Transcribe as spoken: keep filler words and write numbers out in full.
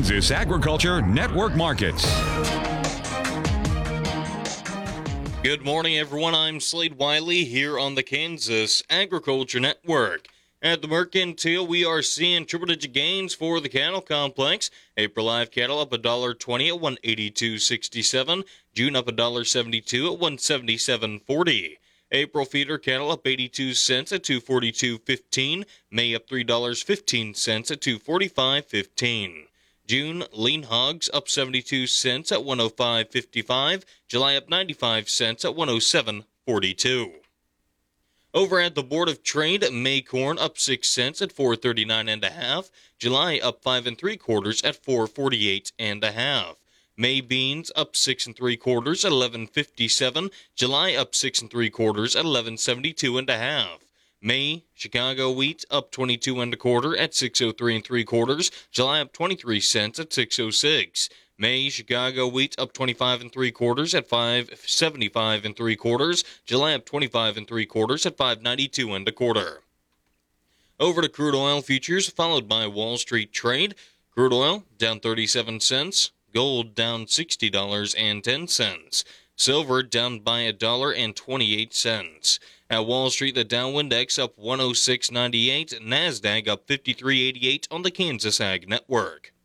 Kansas Agriculture Network Markets. Good morning, everyone. I'm Slade Wiley here on the Kansas Agriculture Network. At the Mercantile, we are seeing triple-digit gains for the cattle complex. April live cattle up one dollar twenty at one eighty-two sixty-seven. June up one dollar seventy-two at one seventy-seven forty. April feeder cattle up eighty-two cents at two forty-two fifteen. May up three dollars and fifteen cents at two forty-five fifteen. June lean hogs up seventy-two cents at one oh five fifty-five. July up ninety-five cents at one oh seven forty-two. Over at the Board of Trade, May corn up six cents at four thirty-nine and a half. July up five and three quarters at four forty-eight and a half. May beans up six and three quarters at eleven fifty-seven. July up six and three quarters at eleven seventy-two and a half. May Chicago wheat up twenty-two and a quarter at six oh three and three quarters. July up twenty-three cents at six oh six. May Chicago wheat up twenty-five and three quarters at five seventy-five and three quarters. July up twenty-five and three quarters at five ninety-two and a quarter. Over to crude oil futures, followed by Wall Street trade. Crude oil down thirty-seven cents. Gold down sixty dollars and ten cents. Silver down by a dollar and twenty-eight cents. At Wall Street, the Dow Index up one oh six ninety-eight. NASDAQ up fifty-three eighty-eight on the Kansas Ag Network.